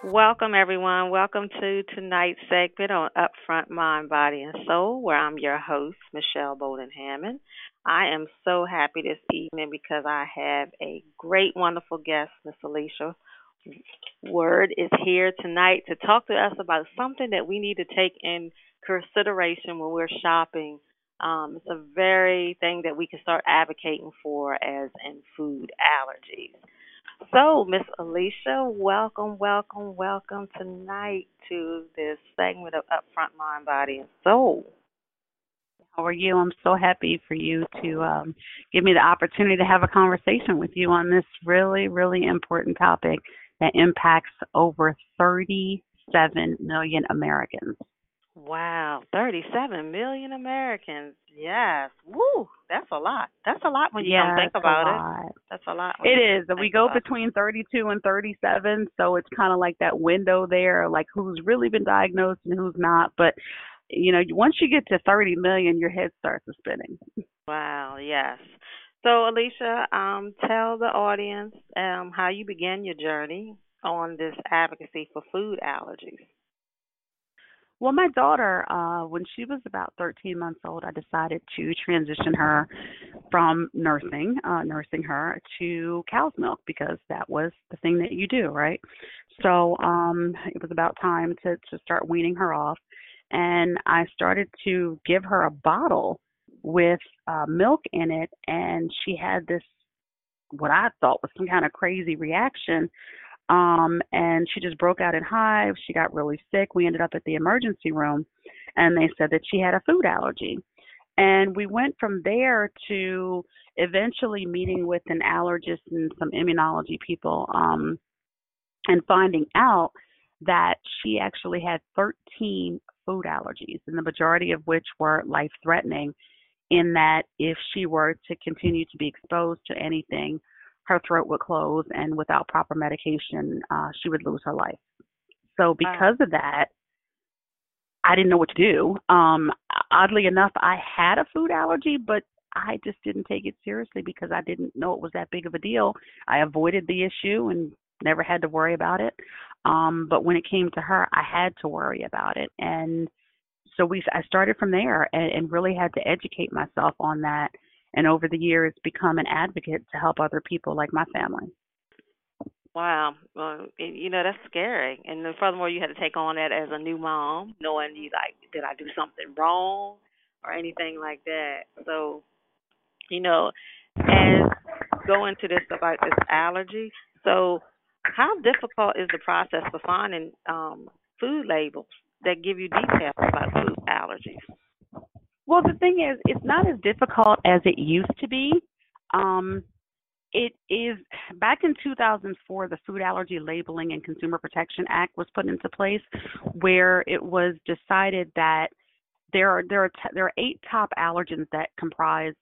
Welcome, everyone. Welcome to tonight's segment on Upfront Mind, Body, and Soul, where I'm your host, Michelle Bolden Hammond. I am so happy this evening because I have a great, wonderful guest, Miss Alicia Word, is here tonight to talk to us about something that we need to take in consideration when we're shopping. It's a very thing that we can start advocating for as in food allergies. So, Miss Alicia, welcome, welcome, welcome tonight to this segment of Upfront Mind, Body, and Soul. How are you? I'm so happy for you to give me the opportunity to have a conversation with you on this really, really important topic that impacts over 37 million Americans. Wow, 37 million Americans. Yes. Woo, that's a lot. That's a lot when you come Yeah, think it's a about it. lot. That's a lot when It you is. We think go about it. between 32 and 37, so it's kind of like that window there, like who's really been diagnosed and who's not. But, once you get to 30 million, your head starts spinning. Wow, yes. So, Alicia, tell the audience how you began your journey on this advocacy for food allergies. Well, my daughter, when she was about 13 months old, I decided to transition her from nursing her to cow's milk because that was the thing that you do, right? So it was about time to start weaning her off. And I started to give her a bottle with milk in it, and she had this, what I thought was some kind of crazy reaction, and she just broke out in hives. She got really sick. We ended up at the emergency room, and they said that she had a food allergy. And we went from there to eventually meeting with an allergist and some immunology people, and finding out that she actually had 13 food allergies, and the majority of which were life threatening, in that if she were to continue to be exposed to anything, her throat would close, and without proper medication, she would lose her life. So, Wow. because of that, I didn't know what to do. Oddly enough, I had a food allergy, but I just didn't take it seriously because I didn't know it was that big of a deal. I avoided the issue and never had to worry about it. But when it came to her, I had to worry about it, and so I started from there and really had to educate myself on that. And over the years, become an advocate to help other people like my family. Wow. Well, that's scary. And then furthermore, you had to take on that as a new mom, knowing you like, did I do something wrong or anything like that? So, you know, as go into this about this allergy. So, how difficult is the process for finding food labels that give you details about food allergies? Well, the thing is, it's not as difficult as it used to be. Um, it is back in 2004, the Food Allergy Labeling and Consumer Protection Act was put into place, where it was decided that there are eight top allergens that comprise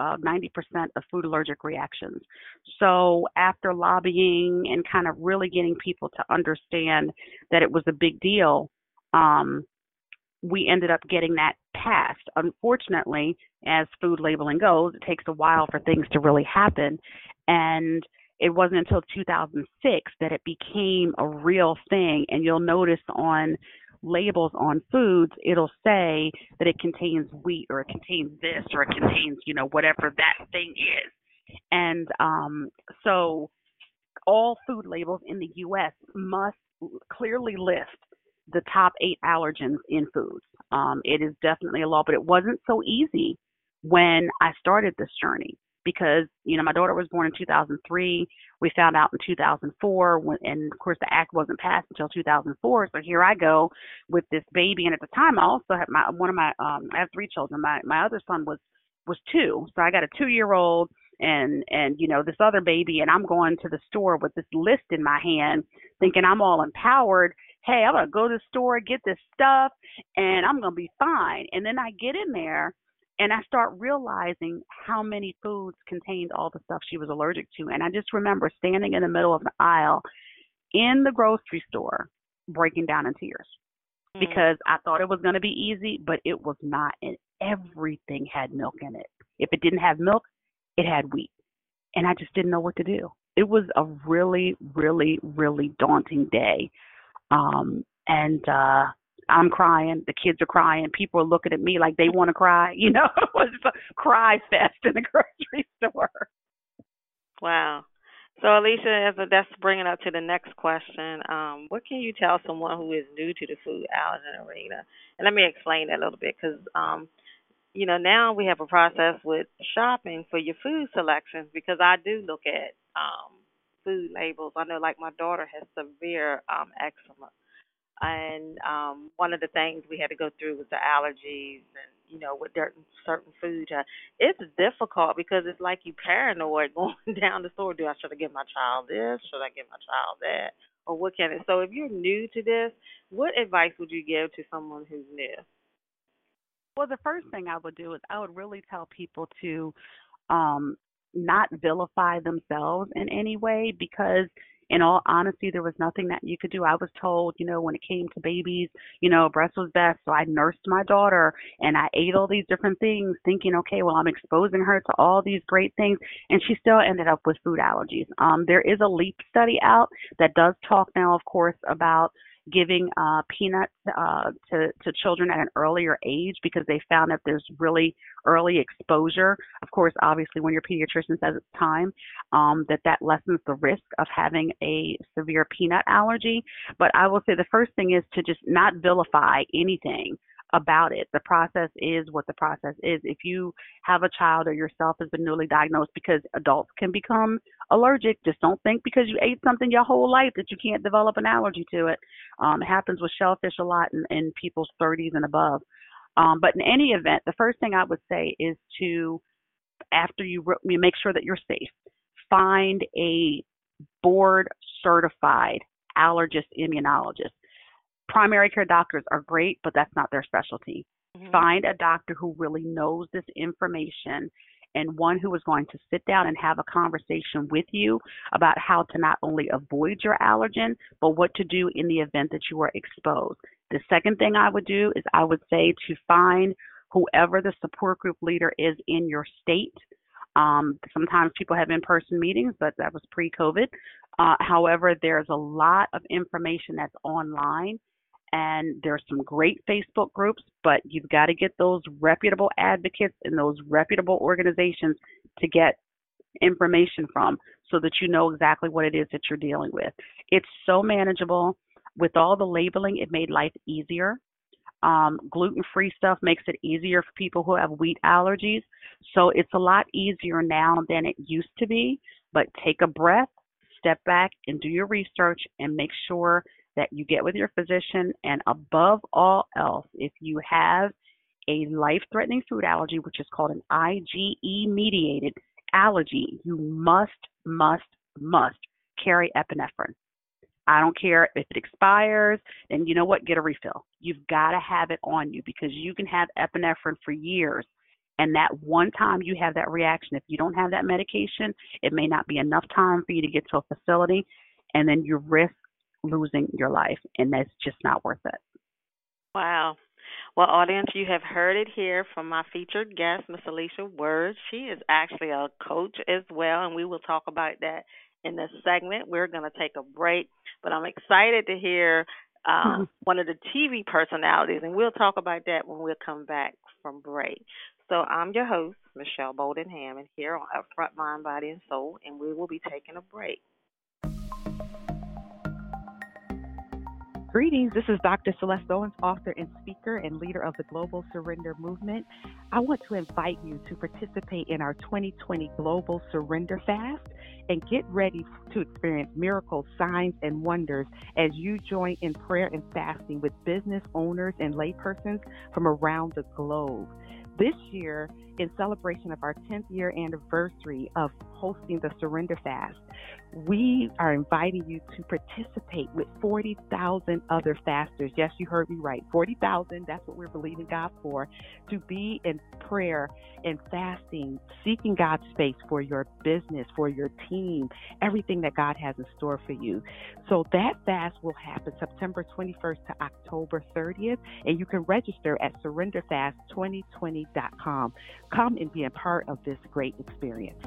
90% of food allergic reactions. So after lobbying and kind of really getting people to understand that it was a big deal, um, we ended up getting that passed. Unfortunately, as food labeling goes, it takes a while for things to really happen. And it wasn't until 2006 that it became a real thing. And you'll notice on labels on foods, it'll say that it contains wheat or it contains this or it contains, whatever that thing is. And so all food labels in the U.S. must clearly list the top eight allergens in foods. It is definitely a law, but it wasn't so easy when I started this journey because, my daughter was born in 2003. We found out in 2004, and of course the act wasn't passed until 2004. So here I go with this baby, and at the time I also had I have three children. My other son was two, so I got a 2 year old and this other baby, and I'm going to the store with this list in my hand thinking I'm all empowered. Hey, I'm going to go to the store, get this stuff, and I'm going to be fine. And then I get in there and I start realizing how many foods contained all the stuff she was allergic to. And I just remember standing in the middle of the aisle in the grocery store breaking down in tears Mm. because I thought it was going to be easy, but it was not. And everything had milk in it. If it didn't have milk, it had wheat. And I just didn't know what to do. It was a really, really, really daunting day. And I'm crying, the kids are crying, people are looking at me like they want to cry. It was a cry fest in the grocery store. Wow. So, Alicia, that's bringing up to the next question. What can you tell someone who is new to the food allergen arena? And let me explain that a little bit because, now we have a process with shopping for your food selections because I do look at food labels. I know, like, my daughter has severe eczema. And one of the things we had to go through was the allergies and, with certain foods. It's difficult because it's like you paranoid going down the store. Should I give my child this? Should I give my child that? Or what can it? So if you're new to this, what advice would you give to someone who's new? Well, the first thing I would do is I would really tell people to um, not vilify themselves in any way because, in all honesty, there was nothing that you could do. I was told, when it came to babies, breast was best. So I nursed my daughter and I ate all these different things thinking, okay, well, I'm exposing her to all these great things. And she still ended up with food allergies. There is a LEAP study out that does talk now, of course, about giving peanuts to children at an earlier age because they found that there's really early exposure. Of course, obviously, when your pediatrician says it's time, that lessens the risk of having a severe peanut allergy. But I will say the first thing is to just not vilify anything about it. The process is what the process is. If you have a child or yourself has been newly diagnosed, because adults can become allergic, just don't think because you ate something your whole life that you can't develop an allergy to it. It happens with shellfish a lot in people's 30s and above. But in any event, the first thing I would say is to, after you make sure that you're safe, find a board certified allergist immunologist. Primary care doctors are great, but that's not their specialty. Mm-hmm. Find a doctor who really knows this information and one who is going to sit down and have a conversation with you about how to not only avoid your allergen, but what to do in the event that you are exposed. The second thing I would do is I would say to find whoever the support group leader is in your state. Sometimes people have in-person meetings, but that was pre-COVID. However, there's a lot of information that's online. And there's some great Facebook groups, but you've got to get those reputable advocates and those reputable organizations to get information from so that you know exactly what it is that you're dealing with. It's so manageable. With all the labeling, it made life easier. Gluten-free stuff makes it easier for people who have wheat allergies. So it's a lot easier now than it used to be. But take a breath, step back, and do your research and make sure that you get with your physician. And above all else, if you have a life-threatening food allergy, which is called an IgE-mediated allergy, you must carry epinephrine. I don't care if it expires, then you know what? Get a refill. You've got to have it on you because you can have epinephrine for years. And that one time you have that reaction, if you don't have that medication, it may not be enough time for you to get to a facility, and then you risk losing your life, and that's just not worth it. Wow. Well, audience, you have heard it here from my featured guest, Miss Alicia Words. She is actually a coach as well, and we will talk about that in this segment. We're going to take a break, but I'm excited to hear one of the TV personalities, and we'll talk about that when we'll come back from break. So I'm your host, Michelle Bolden Hammond, here on Upfront Mind, Body, and Soul, and we will be taking a break. Greetings, this is Dr. Celeste Owens, author and speaker and leader of the Global Surrender Movement. I want to invite you to participate in our 2020 Global Surrender Fast and get ready to experience miracles, signs, and wonders as you join in prayer and fasting with business owners and laypersons from around the globe. This year, in celebration of our 10th year anniversary of hosting the Surrender Fast, we are inviting you to participate with 40,000 other fasters. Yes, you heard me right. 40,000, that's what we're believing God for, to be in prayer and fasting, seeking God's face for your business, for your team, everything that God has in store for you. So that fast will happen September 21st to October 30th, and you can register at surrenderfast2020.com. Come and be a part of this great experience.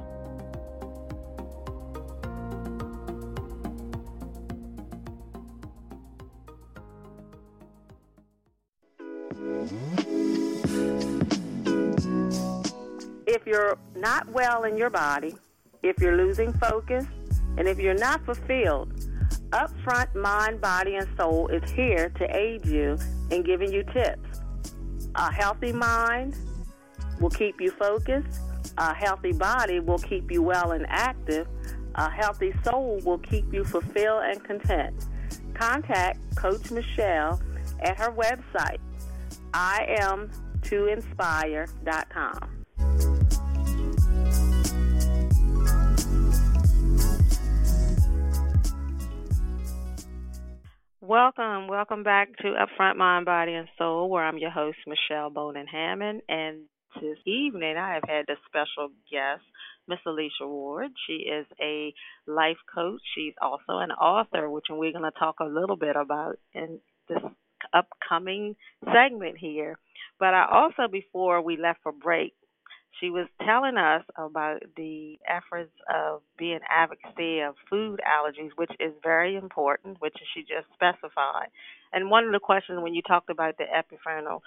If you're not well in your body, if you're losing focus, and if you're not fulfilled, Upfront Mind, Body, and Soul is here to aid you in giving you tips. A healthy mind will keep you focused. A healthy body will keep you well and active. A healthy soul will keep you fulfilled and content. Contact Coach Michelle at her website, iam2inspire.com. Welcome back to Upfront Mind, Body, and Soul, where I'm your host, Michelle Bowden Hammond. And this evening, I have had a special guest, Miss Alicia Ward. She is a life coach. She's also an author, which we're going to talk a little bit about in this upcoming segment here. But I also, before we left for break, she was telling us about the efforts of being advocacy of food allergies, which is very important, which she just specified. And one of the questions when you talked about the Epiphenol,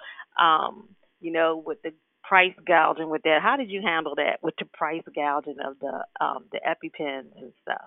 with the price gouging with that, how did you handle that with the price gouging of the EpiPens and stuff?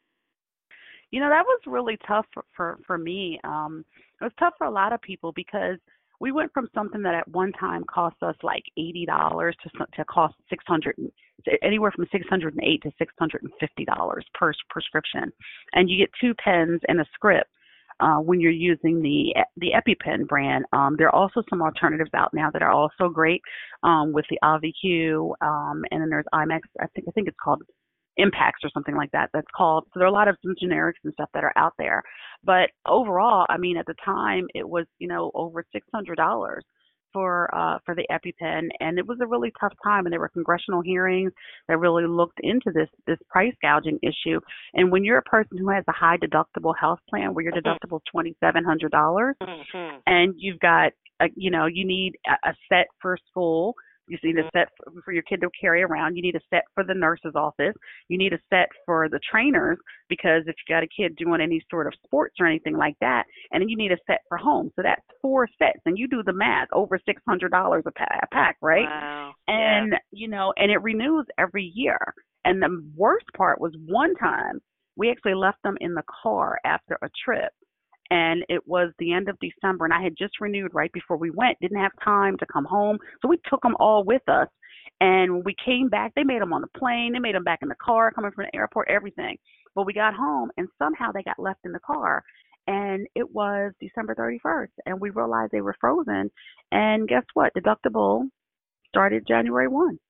That was really tough for me. It was tough for a lot of people because we went from something that at one time cost us like $80 to cost anywhere from $608 to $650 per prescription, and you get 2 pens and a script when you're using the EpiPen brand. There are also some alternatives out now that are also great with the AviQ, and then there's IMAX. I think it's called Impacts or something like that. That's called. So there are a lot of some generics and stuff that are out there. But overall, I mean, at the time, it was over $600 for the EpiPen, and it was a really tough time. And there were congressional hearings that really looked into this price gouging issue. And when you're a person who has a high deductible health plan where your deductible is $2,700, and you've got you need a set for school. You need a set for your kid to carry around. You need a set for the nurse's office. You need a set for the trainers because if you got a kid doing any sort of sports or anything like that, and then you need a set for home. So that's 4 sets, and you do the math, over $600 a pack, right? Wow. And and it renews every year. And the worst part was one time we actually left them in the car after a trip. And it was the end of December, and I had just renewed right before we went. Didn't have time to come home, so we took them all with us. And when we came back, they made them on the plane. They made them back in the car, coming from the airport, everything. But we got home, and somehow they got left in the car. And it was December 31st, and we realized they were frozen. And guess what? Deductible started January 1.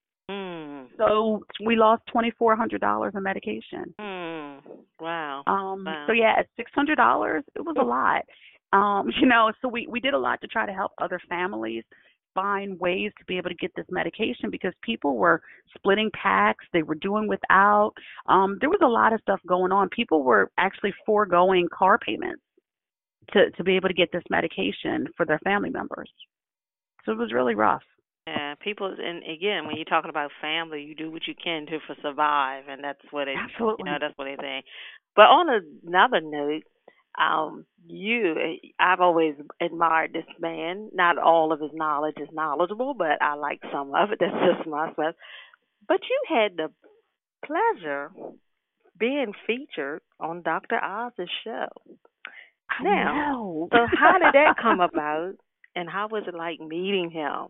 So we lost $2,400 in medication. Wow. Wow. So yeah, at $600, it was a lot. So we did a lot to try to help other families find ways to be able to get this medication because people were splitting packs. They were doing without. There was a lot of stuff going on. People were actually foregoing car payments to be able to get this medication for their family members. So it was really rough. Yeah, people, and again, when you're talking about family, you do what you can to survive, and that's what Absolutely. That's what they think. But on another note, I've always admired this man. Not all of his knowledge is knowledgeable, but I like some of it. That's just myself. But you had the pleasure being featured on Dr. Oz's show. So how did that come about, and how was it like meeting him?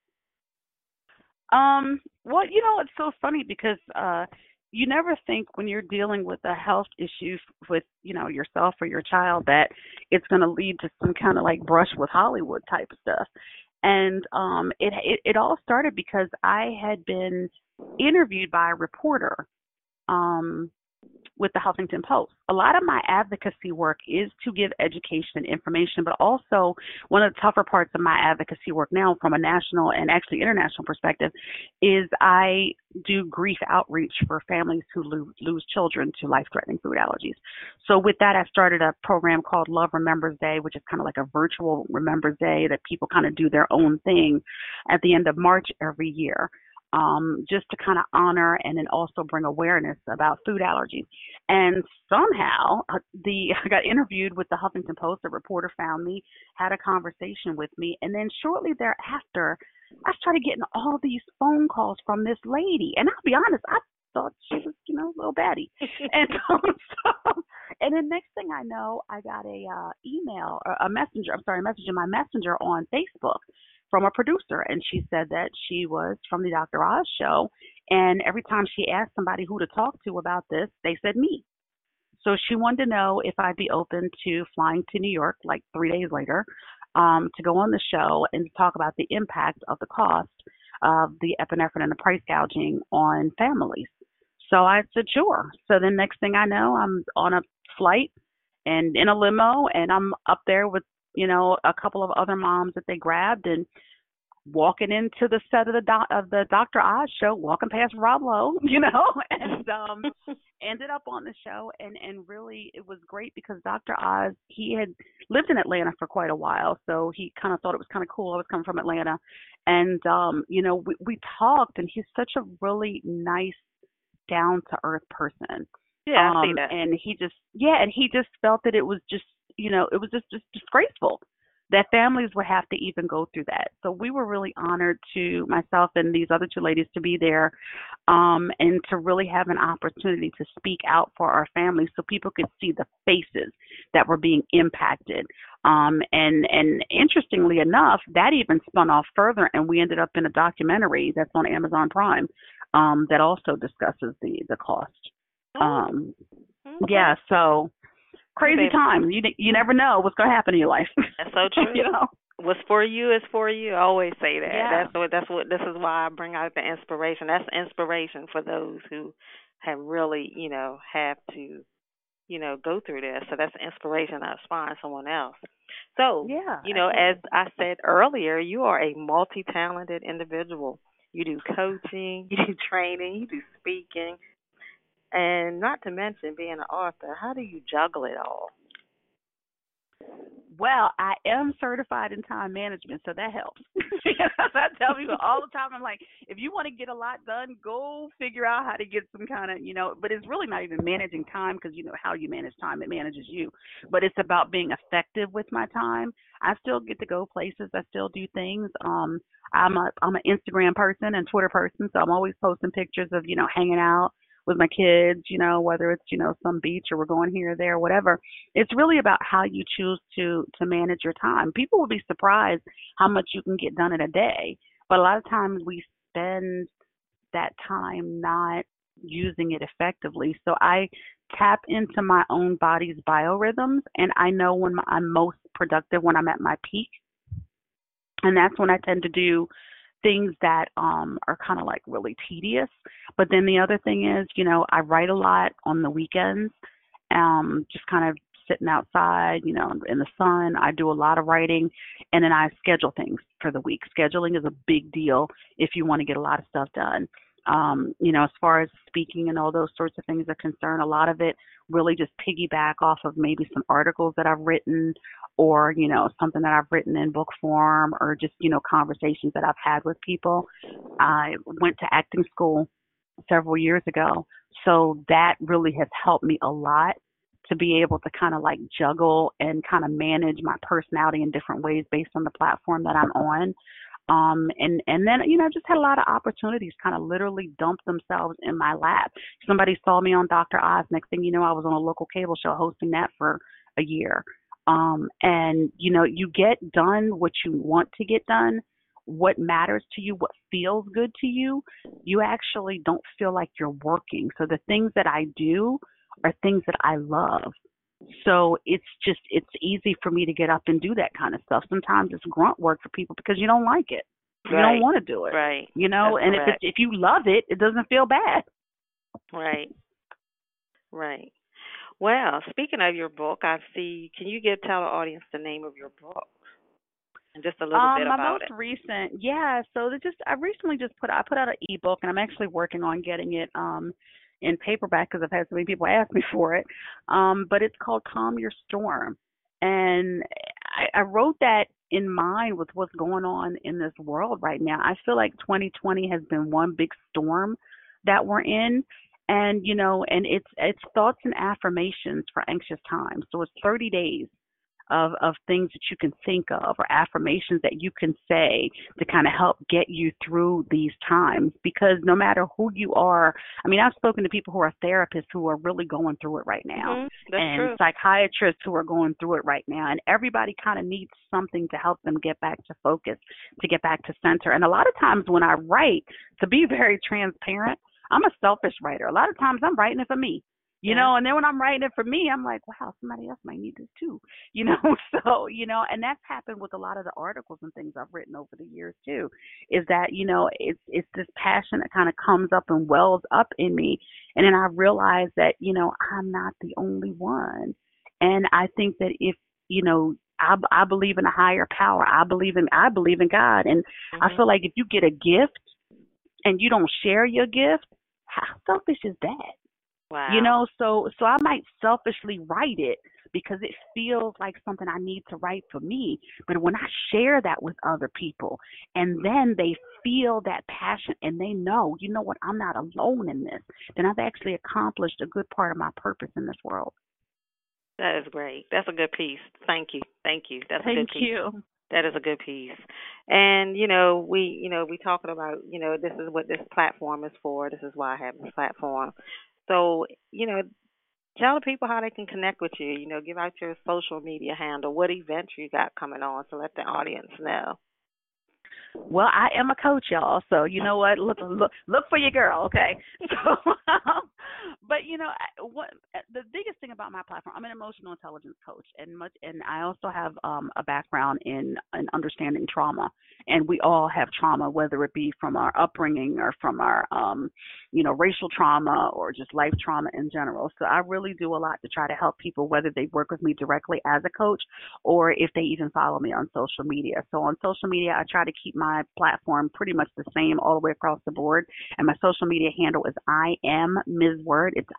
Well, it's so funny because you never think when you're dealing with a health issue with, yourself or your child that it's going to lead to some kind of like brush with Hollywood type of stuff. And it all started because I had been interviewed by a reporter with the Huffington Post. A lot of my advocacy work is to give education and information, but also one of the tougher parts of my advocacy work now from a national and actually international perspective is I do grief outreach for families who lose children to life-threatening food allergies. So with that, I started a program called Love Remembers Day, which is kind of like a virtual Remembers Day that people kind of do their own thing at the end of March every year. Just to kind of honor and then also bring awareness about food allergies. And somehow, I got interviewed with the Huffington Post. A reporter found me, had a conversation with me, and then shortly thereafter, I started getting all these phone calls from this lady. And I'll be honest, I thought she was, a little baddie. And so, and then next thing I know, I got a email, or a messenger. I'm sorry, a message in my messenger on Facebook from a producer, and she said that she was from the Dr. Oz show, and every time she asked somebody who to talk to about this, they said me. So she wanted to know if I'd be open to flying to New York like 3 days later, to go on the show and to talk about the impact of the cost of the epinephrine and the price gouging on families. So I said, sure. So then next thing I know, I'm on a flight and in a limo, and I'm up there with, a couple of other moms that they grabbed, and walking into the set of the Dr. Oz show, walking past Rob Lowe, and ended up on the show, and really it was great because Dr. Oz, he had lived in Atlanta for quite a while, so he kind of thought it was kind of cool. I was coming from Atlanta, and we talked, and he's such a really nice, down to earth person. Yeah, I see that. And he just felt that it was just, it was just disgraceful that families would have to even go through that. So we were really honored, to myself and these other two ladies, to be there, and to really have an opportunity to speak out for our families so people could see the faces that were being impacted. And interestingly enough, that even spun off further, and we ended up in a documentary that's on Amazon Prime, that also discusses the cost. Okay. Yeah, so crazy time. You never know what's going to happen in your life. That's so true. What's for you is for you. I always say that. Yeah. That's what this is why I bring out the inspiration. That's inspiration for those who have really, have to, go through this. So that's inspiration to inspire someone else. So, Yeah. as I said earlier, you are a multi-talented individual. You do coaching, you do training, you do speaking, and not to mention being an author. How do you juggle it all? Well, I am certified in time management, so that helps. I tell people all the time, I'm like, if you want to get a lot done, go figure out how to get some kind of, but it's really not even managing time, because how you manage time, it manages you. But it's about being effective with my time. I still get to go places. I still do things. I'm an Instagram person and Twitter person, so I'm always posting pictures of, hanging out with my kids, whether it's, some beach or we're going here or there, whatever. It's really about how you choose to manage your time. People will be surprised how much you can get done in a day, but a lot of times we spend that time not using it effectively. So I tap into my own body's biorhythms, and I know when I'm most productive, when I'm at my peak. And that's when I tend to do things that are kind of like really tedious. But then the other thing is, I write a lot on the weekends, just kind of sitting outside, in the sun. I do a lot of writing, and then I schedule things for the week. Scheduling is a big deal if you want to get a lot of stuff done. As far as speaking and all those sorts of things are concerned, a lot of it really just piggyback off of maybe some articles that I've written, or, something that I've written in book form, or just, conversations that I've had with people. I went to acting school several years ago, so that really has helped me a lot to be able to kind of like juggle and kind of manage my personality in different ways based on the platform that I'm on. And then, just had a lot of opportunities kind of literally dump themselves in my lap. Somebody saw me on Dr. Oz. Next thing you know, I was on a local cable show hosting that for a year. And, you get done what you want to get done, what matters to you, what feels good to you. You actually don't feel like you're working. So the things that I do are things that I love. So it's easy for me to get up and do that kind of stuff. Sometimes it's grunt work for people because you don't like it. You don't want to do it. Right. And if you love it, it doesn't feel bad. Right. Right. Well, speaking of your book, can you tell the audience the name of your book and just a little bit about my most recent, so I recently I put out an ebook, and I'm actually working on getting it in paperback because I've had so many people ask me for it. But it's called Calm Your Storm. And I wrote that in mind with what's going on in this world right now. I feel like 2020 has been one big storm that we're in. And, and it's thoughts and affirmations for anxious times. So it's 30 days of things that you can think of, or affirmations that you can say to kind of help get you through these times. Because no matter who you are, I mean, I've spoken to people who are therapists who are really going through it right now, and true. Psychiatrists who are going through it right now, and everybody kind of needs something to help them get back to focus, to get back to center. And a lot of times when I write, to be very transparent, I'm a selfish writer. A lot of times I'm writing it for me. And then when I'm writing it for me, I'm like, wow, somebody else might need this too, so, and that's happened with a lot of the articles and things I've written over the years too, is that, it's this passion that kind of comes up and wells up in me. And then I realize that, I'm not the only one. And I think that if, I believe in a higher power, I believe in God. And I feel like if you get a gift and you don't share your gift, how selfish is that? Wow. So I might selfishly write it because it feels like something I need to write for me. But when I share that with other people, and then they feel that passion and they know, you know what, I'm not alone in this, then I've actually accomplished a good part of my purpose in this world. That is great. That's a good piece. Thank you. That's a good piece. Thank you. That is a good piece. And, we talking about, this is what this platform is for. This is why I have this platform. So, tell the people how they can connect with you. Give out your social media handle, what events you got coming on, so let the audience know. Well, I am a coach, y'all. So you know what? Look for your girl, okay? So, but what the biggest thing about my platform, I'm an emotional intelligence coach, and I also have a background in understanding trauma, and we all have trauma, whether it be from our upbringing or from our racial trauma or just life trauma in general. So I really do a lot to try to help people, whether they work with me directly as a coach or if they even follow me on social media. So on social media, I try to keep my platform pretty much the same all the way across the board. And my social media handle is I am Ms. Word. It's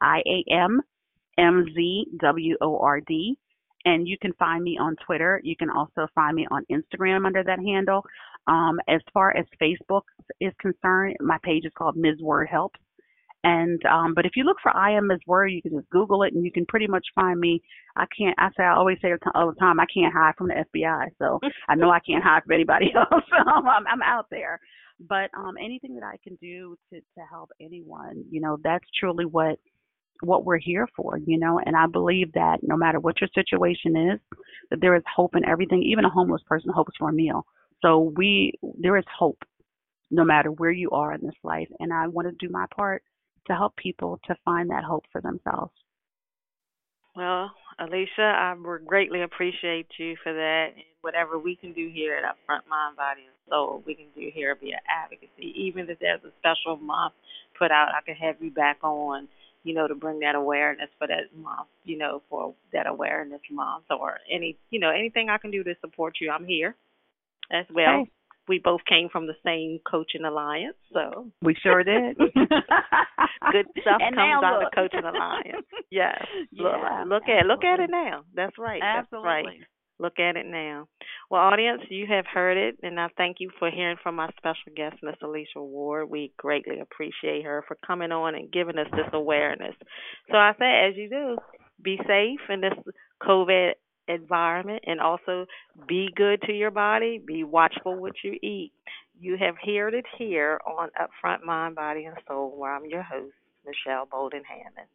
IAMMZWORD. And you can find me on Twitter. You can also find me on Instagram under that handle. As far as Facebook is concerned, my page is called Ms. Word Helps. And but if you look for I am Ms. Word, you can just Google it and you can pretty much find me. I always say all the time, I can't hide from the FBI. So I know I can't hide from anybody else. I'm out there. But anything that I can do to help anyone, that's truly what we're here for, and I believe that no matter what your situation is, that there is hope in everything. Even a homeless person hopes for a meal. So there is hope no matter where you are in this life. And I want to do my part to help people to find that hope for themselves. Well, Alicia, I greatly appreciate you for that. And whatever we can do here at Upfront Mind, Body, and Soul, we can do here via advocacy. Even if there's a special month put out, I can have you back on, to bring that awareness for that month, for that awareness month, or anything I can do to support you. I'm here as well. Okay. We both came from the same coaching alliance, so we sure did. Good stuff and comes out look. of coaching alliance. Yes, yeah, look at it now. That's right. Absolutely. That's right. Look at it now. Well, audience, you have heard it, and I thank you for hearing from our special guest, Miss Alicia Ward. We greatly appreciate her for coming on and giving us this awareness. So I say, as you do, be safe in this COVID environment, and also be good to your body. Be watchful what you eat. You have heard it here on Upfront Mind, Body, and Soul, where I'm your host, Michelle Bolden Hammond.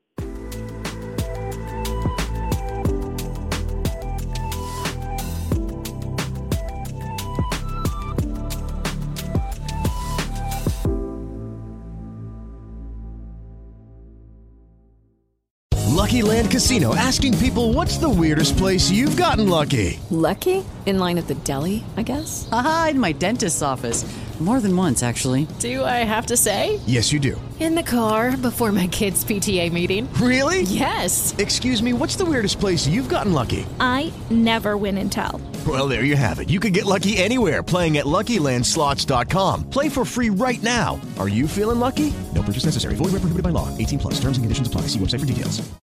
Lucky Land Casino, asking people, what's the weirdest place you've gotten lucky? Lucky? In line at the deli, I guess? Aha, in my dentist's office. More than once, actually. Do I have to say? Yes, you do. In the car before my kids' PTA meeting. Really? Yes. Excuse me, what's the weirdest place you've gotten lucky? I never win and tell. Well, there you have it. You can get lucky anywhere, playing at LuckyLandSlots.com. Play for free right now. Are you feeling lucky? No purchase necessary. Void where prohibited by law. 18+. Terms and conditions apply. See website for details.